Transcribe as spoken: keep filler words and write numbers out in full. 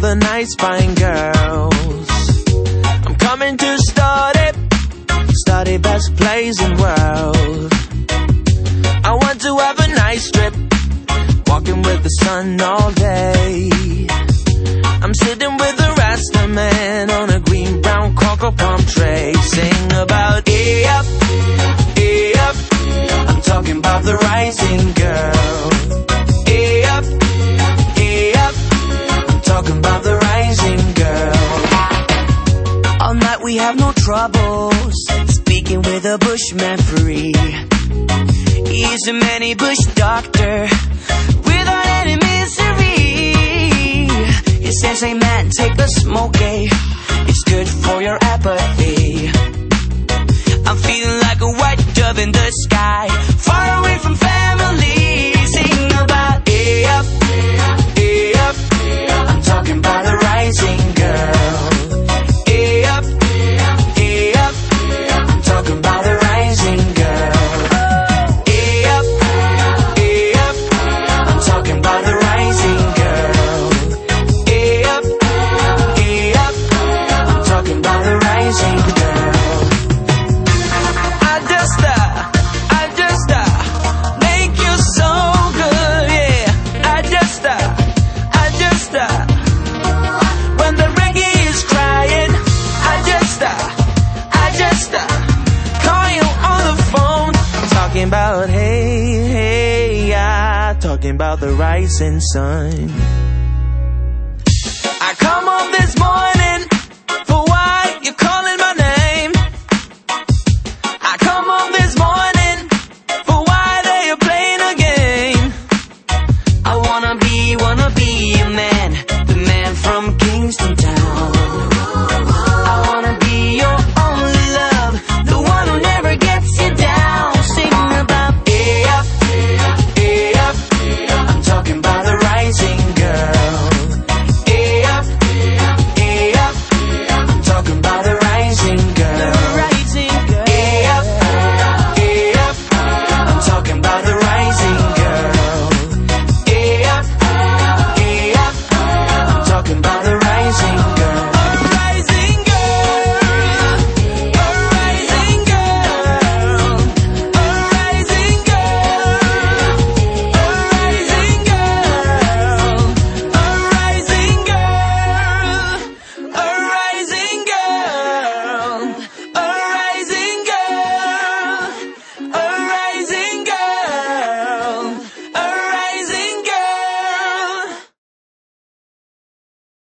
the nice fine girls. I'm coming to start it, start it best place in world. I want to have a nice trip, walking with the sun all day. I'm sitting with the Rasta man on a green brown cocoa palm tray, sing about hey up, hey up. I'm talking about the rising girl. Hey up, hey up. I'm talking about the rising girl. All night we have no troubles, speaking with a bushman free. He's a many bush doctor without any misery. He says, hey man, take the smoke, eh? It's good for your apathy. I'm feeling like a white dove in the sky, far away from family. Sing about hey up, hey up. I'm talking about the rising girl. Hey up, hey up. I'm talking about the rising girl. Hey up, hey up. I'm talking about the rising girl. Hey up, hey up. I'm talking about the rising girl. I just, uh, I just, uh, make you so good, yeah. I just, uh, I just, uh, when the reggae is crying, I just, uh, I just, uh, call you on the phone, talking about hey, hey, yeah, talking about the rising sun.